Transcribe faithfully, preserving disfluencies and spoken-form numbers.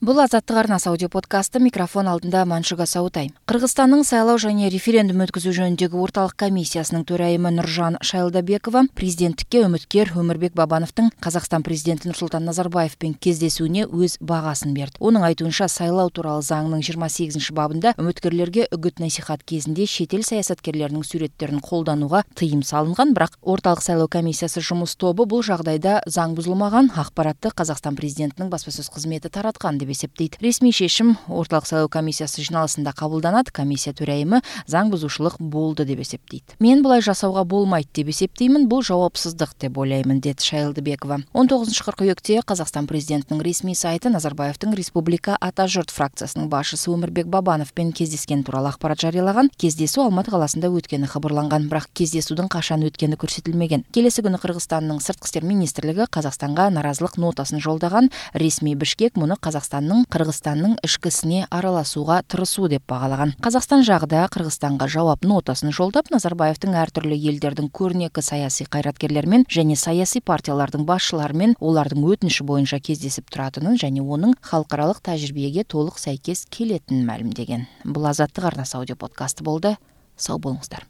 Бұл азаттық арнасы аудиоподкасты, микрофон алдында Маншуга Саутай. Қырғызстанның сайлау және референдум өткізу жөніндегі орталық комиссиясының төрайымы Нұржан Шайлдабекова президенттікке үміткер Өмірбек Бабановтың Қазақстан президенті Нұрсұлтан Назарбаевпен кездесуіне өз бағасын берді. Оның айтуынша, сайлау туралы заңның жиырма сегізінші бабында үміткерлерге үгіт-насихат кезінде шетел саясаткерлерінің суреттерін қолдануға тыйым салынған, бірақ орталық сайлау комиссиясы жұмыс тобы бұл жағдайда заң бұзылмаған ақпаратты Қазақстан президентінің баспасөз қызметі таратқан деп есептейді. Ресми шешім орталық сайлау комиссиясы жиналысында қабылданады. Комиссия төрайымы заң бұзушылық болды деп есептейді. Мен бұлай жасауға болмайды деп есептеймін, бұл жауапсыздық деп ойлаймын, деді Шайлдабекова. он тоғызыншы қыркүйекте Қазақстан президентінің ресми сайты Назарбаевтың Республика Ата жұрт фракциясының басшысы Өмірбек Бабановпен кездескен туралы ақпарат жариялаған. Кездесу Алматы қаласында өткені хабарланған, бірақ кездесудің қашан өткені көрсетілмеген. Келесі күні Қырғызстанның сыртқы істер министрлігі Қазақстанға наразылық нотасын жолдаған. Ресми Бішкек мұны Қазақстанның Қырғызстанның ішкі ісіне араласуға тырысу деп бағалаған. Қазақстан жағы да Қырғызстанға жауап нотасын жолдап, Назарбаевтың әртүрлі елдердің көрнекі саяси қайраткерлермен және саяси партиялардың басшыларымен олардың өтініші бойынша кездесіп тұратынын және оның халықаралық тәжірибеге толық сәйкес келетінін мәлімдеген. Бұл азаттық арнасы аудиоподкасты болды. Сау болыңыздар.